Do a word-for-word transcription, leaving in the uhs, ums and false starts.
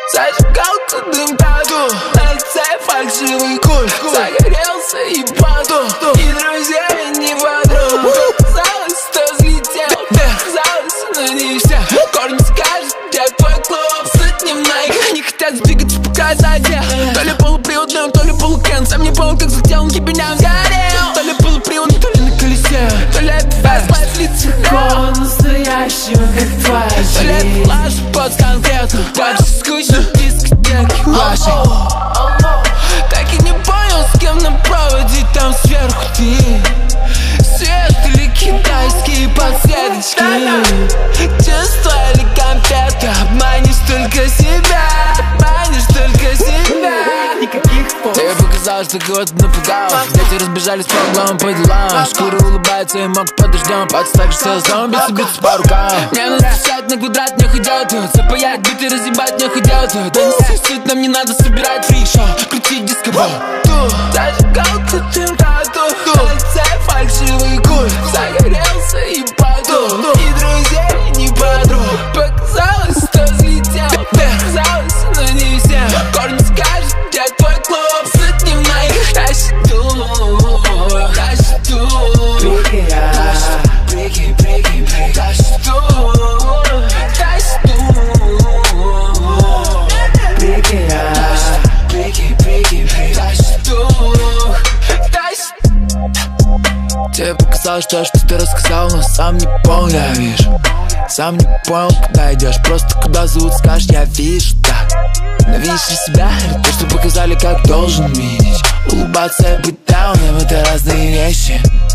Зажигалка, дым, тату, на лице фальшивый культ. Загорелся и паду, и друзей, не подруг. Казалось, что взлетел, казалось, но не все. Корни скажет, где твой клуб. Сотни многих не хотят сдвигаться, показать я. То ли полуприводным, то ли полукен. Сам не помню, как захотел, он тебе не сгорел. То ли полуприводным, то ли на колесе, то ли опять моя лица. Такого настоящего, как твоя жизнь. То ли это флаш под конкретно. Так же скучно в дискотеке вашей. Так и не понял, с кем на проводе там сверху ты. Свет или китайские подсветочки. Чувство или конфета. Обманешь только себя, обманешь только себя. Никаких фото. Тебе показалось, что кого-то напугал. Дети разбежались по углам, по делам. Шкура улыбается и мог под дождем. Пальцы так же все снова бьются, бьются по рукам. Мне написать на квадрат не ходят. Запаять биты, разъебать не ходят. Да не суть, нам не надо собирать фрик-шоу, крутить диско-бол. Зажигалка, дым, тату, на лице фальшивый культ. Загорелся и паду, и друзей, не подруг. Показалось, что взлетел, казалось, но не все. Корни скажет, где твой клуб. Сотни моих тащит дух, тащит дух. Брики, брики, брики, тащит дух, тащит дух. Брики, Брики, брики, брики, тащит дух, тащит. Тебе показалось, что что ты рассказал, но сам не понял, я вижу. Сам не понял, куда идешь, просто куда зовут, скажешь, я вижу так. Но видишь ли себя, или то, что показали, как должен видеть. Улыбаться и быть дауном — это разные вещи.